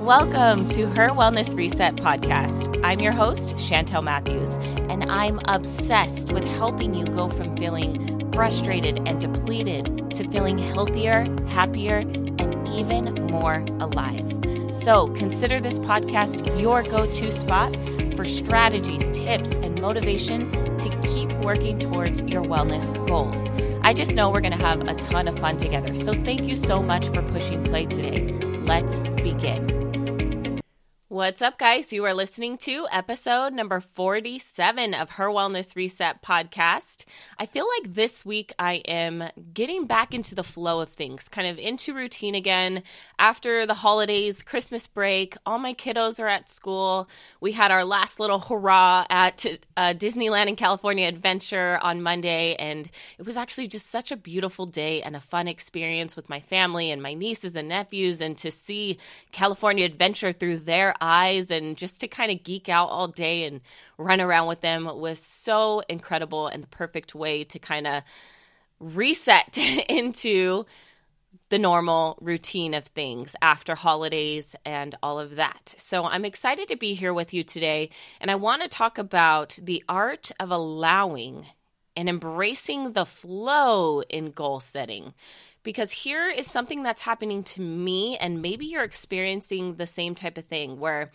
Welcome to Her Wellness Reset podcast. I'm your host, Chantel Matthews, and I'm obsessed with helping you go from feeling frustrated and depleted to feeling healthier, happier, and even more alive. So consider this podcast your go-to spot for strategies, tips, and motivation to keep working towards your wellness goals. I just know we're going to have a ton of fun together. So thank you so much for pushing play today. Let's begin. What's up, guys? You are listening to episode number 47 of Her Wellness Reset podcast. I feel like this week I am getting back into the flow of things, kind of into routine again. After the holidays, Christmas break, all my kiddos are at school. We had our last little hurrah at Disneyland and California Adventure on Monday, and it was actually just such a beautiful day and a fun experience with my family and my nieces and nephews, and to see California Adventure through their eyes and just to kind of geek out all day and run around with them was so incredible and the perfect way to kind of reset into the normal routine of things after holidays and all of that. So I'm excited to be here with you today, and I want to talk about the art of allowing and embracing the flow in goal setting. Because here is something that's happening to me, and maybe you're experiencing the same type of thing, where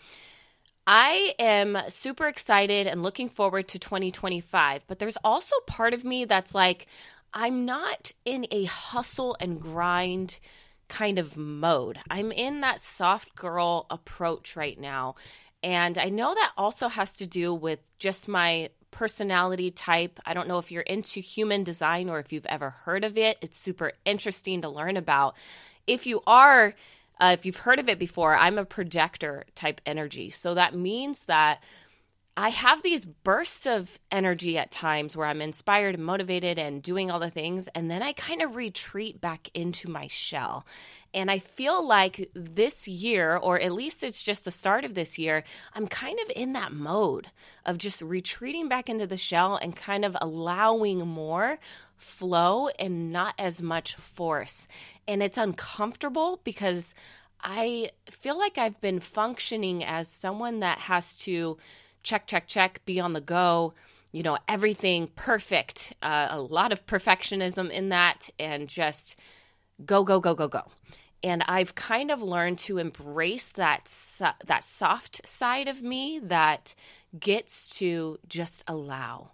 I am super excited and looking forward to 2025, but there's also part of me that's like, I'm not in a hustle and grind kind of mode. I'm in that soft girl approach right now, and I know that also has to do with just my personality type. I don't know if you're into human design or if you've ever heard of it. It's super interesting to learn about. If you are, if you've heard of it before, I'm a projector type energy. So that means that I have these bursts of energy at times where I'm inspired and motivated and doing all the things, and then I kind of retreat back into my shell. And I feel like this year, or at least it's just the start of this year, I'm kind of in that mode of just retreating back into the shell and kind of allowing more flow and not as much force. And it's uncomfortable because I feel like I've been functioning as someone that has to check, be on the go, everything perfect, a lot of perfectionism in that, and just go. And I've kind of learned to embrace that soft side of me that gets to just allow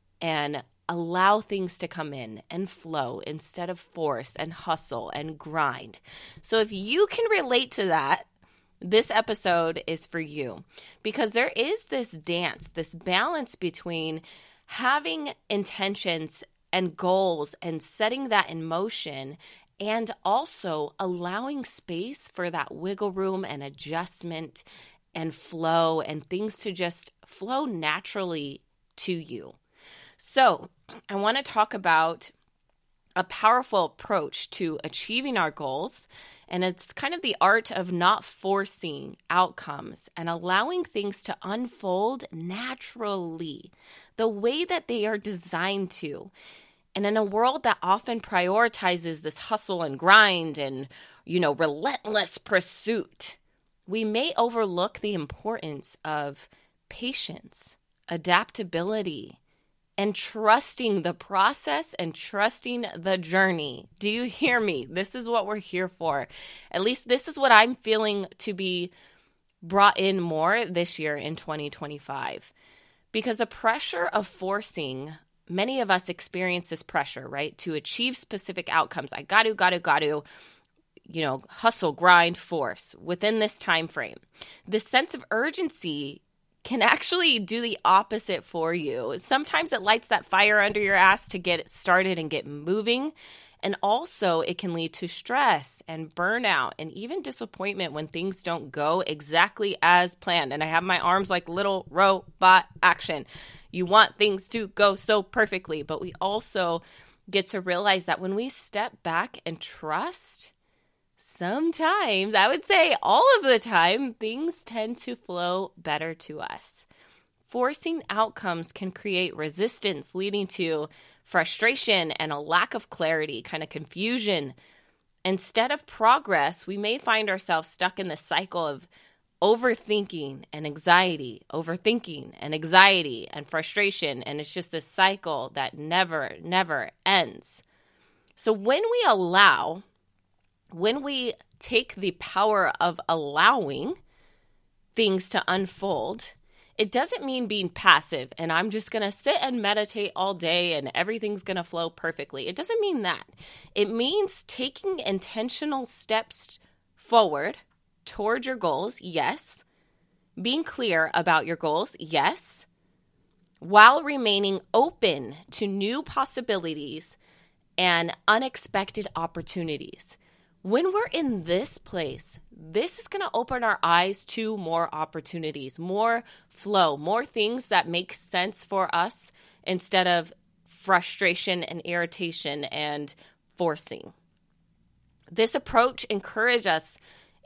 things to come in and flow instead of force and hustle and grind. So if you can relate to that, this episode is for you, because there is this dance, this balance between having intentions and goals and setting that in motion, and also allowing space for that wiggle room and adjustment and flow and things to just flow naturally to you. So I want to talk about a powerful approach to achieving our goals, and it's kind of the art of not forcing outcomes and allowing things to unfold naturally, the way that they are designed to. And in a world that often prioritizes this hustle and grind and, relentless pursuit, we may overlook the importance of patience, adaptability, and trusting the process and trusting the journey. Do you hear me? This is what we're here for. At least this is what I'm feeling to be brought in more this year in 2025. Because the pressure of forcing, many of us experience this pressure, right? To achieve specific outcomes. I got to, hustle, grind, force within this time frame. This sense of urgency can actually do the opposite for you. Sometimes it lights that fire under your ass to get it started and get moving. And also it can lead to stress and burnout and even disappointment when things don't go exactly as planned. And I have my arms like little robot action. You want things to go so perfectly, but we also get to realize that when we step back and trust, sometimes, I would say all of the time, things tend to flow better to us. Forcing outcomes can create resistance, leading to frustration and a lack of clarity, kind of confusion. Instead of progress, we may find ourselves stuck in the cycle of overthinking and anxiety, and frustration. And it's just a cycle that never ends. So when we take the power of allowing things to unfold, it doesn't mean being passive and I'm just going to sit and meditate all day and everything's going to flow perfectly. It doesn't mean that. It means taking intentional steps forward toward your goals, yes. Being clear about your goals, yes. While remaining open to new possibilities and unexpected opportunities. When we're in this place, this is going to open our eyes to more opportunities, more flow, more things that make sense for us instead of frustration and irritation and forcing. This approach encourages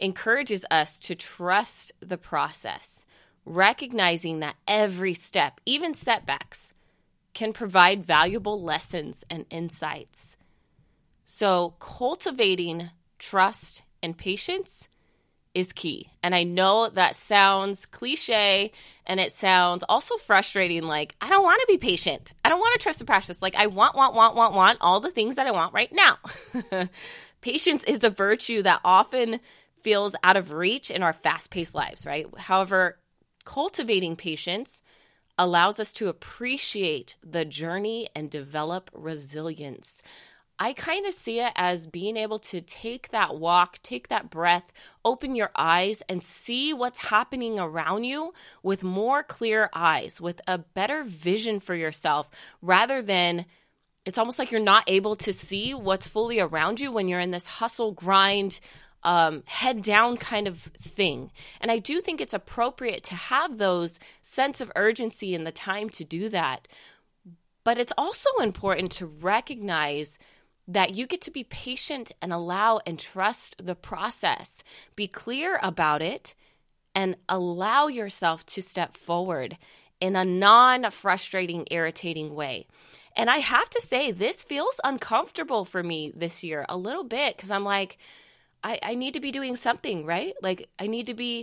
us to trust the process, recognizing that every step, even setbacks, can provide valuable lessons and insights. So cultivating trust and patience is key. And I know that sounds cliche and it sounds also frustrating. Like, I don't want to be patient. I don't want to trust the process. Like, I want all the things that I want right now. Patience is a virtue that often feels out of reach in our fast-paced lives, right? However, cultivating patience allows us to appreciate the journey and develop resilience. I kind of see it as being able to take that walk, take that breath, open your eyes and see what's happening around you with more clear eyes, with a better vision for yourself, rather than it's almost like you're not able to see what's fully around you when you're in this hustle, grind, head down kind of thing. And I do think it's appropriate to have those sense of urgency and the time to do that. But it's also important to recognize that you get to be patient and allow and trust the process. Be clear about it and allow yourself to step forward in a non-frustrating, irritating way. And I have to say, this feels uncomfortable for me this year a little bit because I'm like, I need to be doing something, right? Like I need to be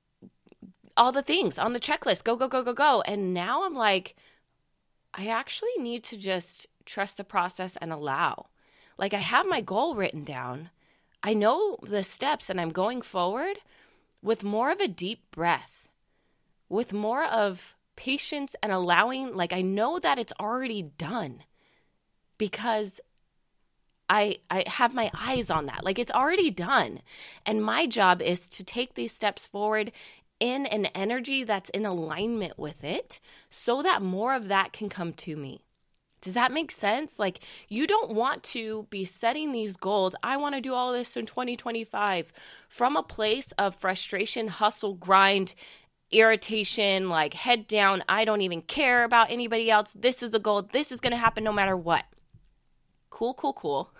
all the things on the checklist, go. And now I'm like, I actually need to just trust the process and allow. Like I have my goal written down. I know the steps and I'm going forward with more of a deep breath, with more of patience and allowing. Like I know that it's already done because I have my eyes on that. Like it's already done. And my job is to take these steps forward in an energy that's in alignment with it so that more of that can come to me. Does that make sense? Like you don't want to be setting these goals. I want to do all this in 2025 from a place of frustration, hustle, grind, irritation, like head down. I don't even care about anybody else. This is the goal. This is going to happen no matter what. Cool.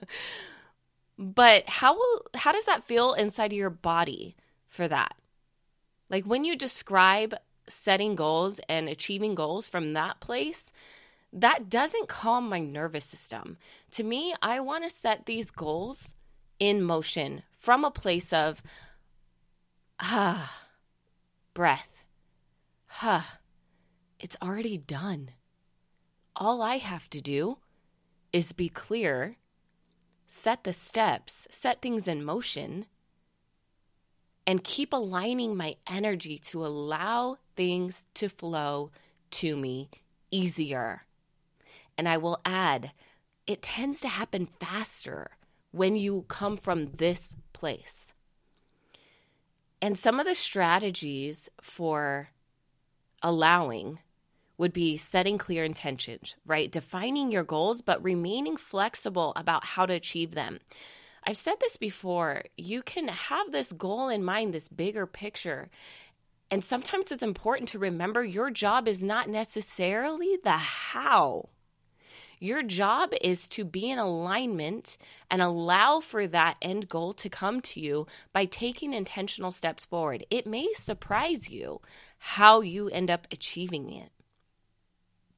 But how does that feel inside of your body for that? Like when you describe setting goals and achieving goals from that place, that doesn't calm my nervous system. To me, I want to set these goals in motion from a place of breath. It's already done. All I have to do is be clear, set the steps, set things in motion, and keep aligning my energy to allow things to flow to me easier. And I will add, it tends to happen faster when you come from this place. And some of the strategies for allowing would be setting clear intentions, right? Defining your goals, but remaining flexible about how to achieve them. I've said this before, you can have this goal in mind, this bigger picture. And sometimes it's important to remember your job is not necessarily the how. Your job is to be in alignment and allow for that end goal to come to you by taking intentional steps forward. It may surprise you how you end up achieving it.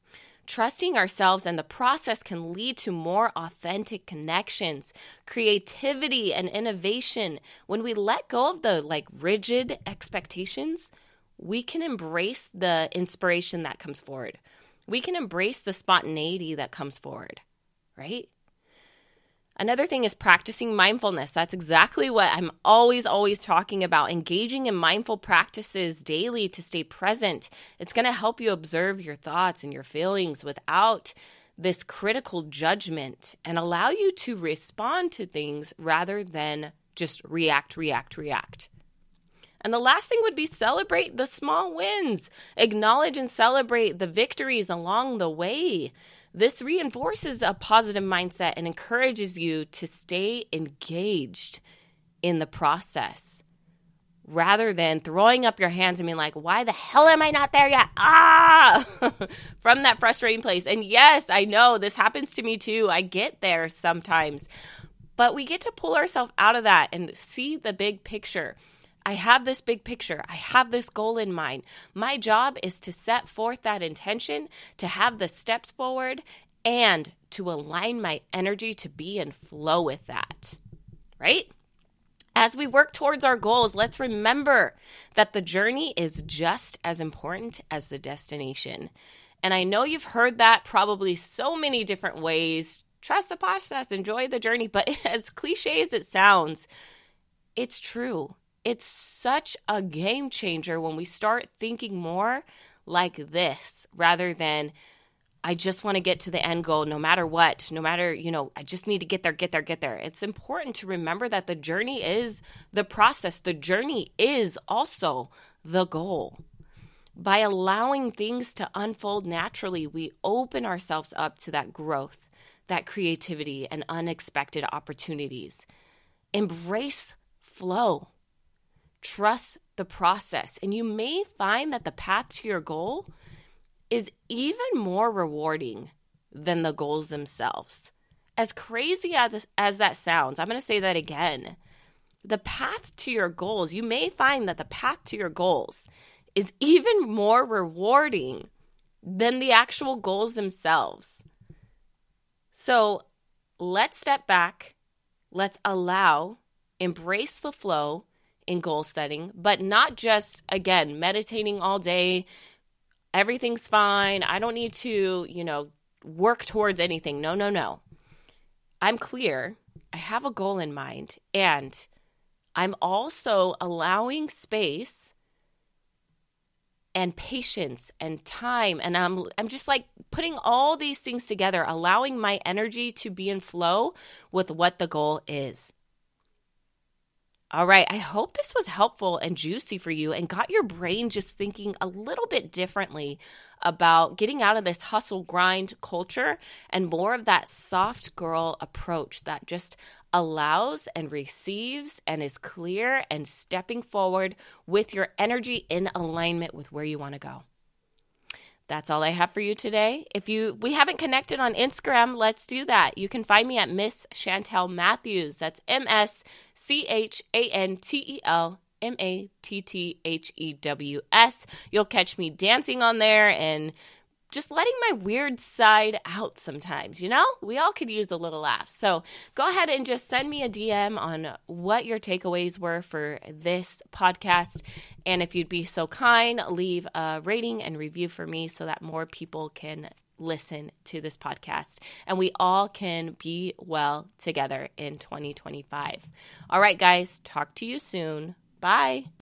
Trusting ourselves and the process can lead to more authentic connections, creativity, and innovation. When we let go of the rigid expectations, we can embrace the inspiration that comes forward. We can embrace the spontaneity that comes forward, right? Another thing is practicing mindfulness. That's exactly what I'm always talking about. Engaging in mindful practices daily to stay present. It's going to help you observe your thoughts and your feelings without this critical judgment and allow you to respond to things rather than just react. And the last thing would be celebrate the small wins. Acknowledge and celebrate the victories along the way. This reinforces a positive mindset and encourages you to stay engaged in the process rather than throwing up your hands and being like, why the hell am I not there yet? From that frustrating place. And yes, I know this happens to me too. I get there sometimes, but we get to pull ourselves out of that and see the big picture. I have this big picture. I have this goal in mind. My job is to set forth that intention, to have the steps forward, and to align my energy to be in flow with that, right? As we work towards our goals, let's remember that the journey is just as important as the destination. And I know you've heard that probably so many different ways. Trust the process, enjoy the journey. But as cliche as it sounds, it's true. It's such a game changer when we start thinking more like this rather than I just want to get to the end goal no matter what, no matter, I just need to get there. It's important to remember that the journey is the process. The journey is also the goal. By allowing things to unfold naturally, we open ourselves up to that growth, that creativity, and unexpected opportunities. Embrace flow. Trust the process, and you may find that the path to your goal is even more rewarding than the goals themselves. As crazy as that sounds, I'm going to say that again. The path to your goals, you may find that the path to your goals is even more rewarding than the actual goals themselves. So let's step back. Let's embrace the flow in goal setting, but not just, again, meditating all day. Everything's fine. I don't need to, work towards anything. No. I'm clear. I have a goal in mind, and I'm also allowing space and patience and time. And I'm just putting all these things together, allowing my energy to be in flow with what the goal is. All right, I hope this was helpful and juicy for you and got your brain just thinking a little bit differently about getting out of this hustle grind culture and more of that soft girl approach that just allows and receives and is clear and stepping forward with your energy in alignment with where you want to go. That's all I have for you today. If we haven't connected on Instagram, let's do that. You can find me at Miss Chantel Matthews. That's MSCHANTEL MATTHEWS. You'll catch me dancing on there and just letting my weird side out sometimes, We all could use a little laugh. So go ahead and just send me a DM on what your takeaways were for this podcast. And if you'd be so kind, leave a rating and review for me so that more people can listen to this podcast and we all can be well together in 2025. All right, guys, talk to you soon. Bye.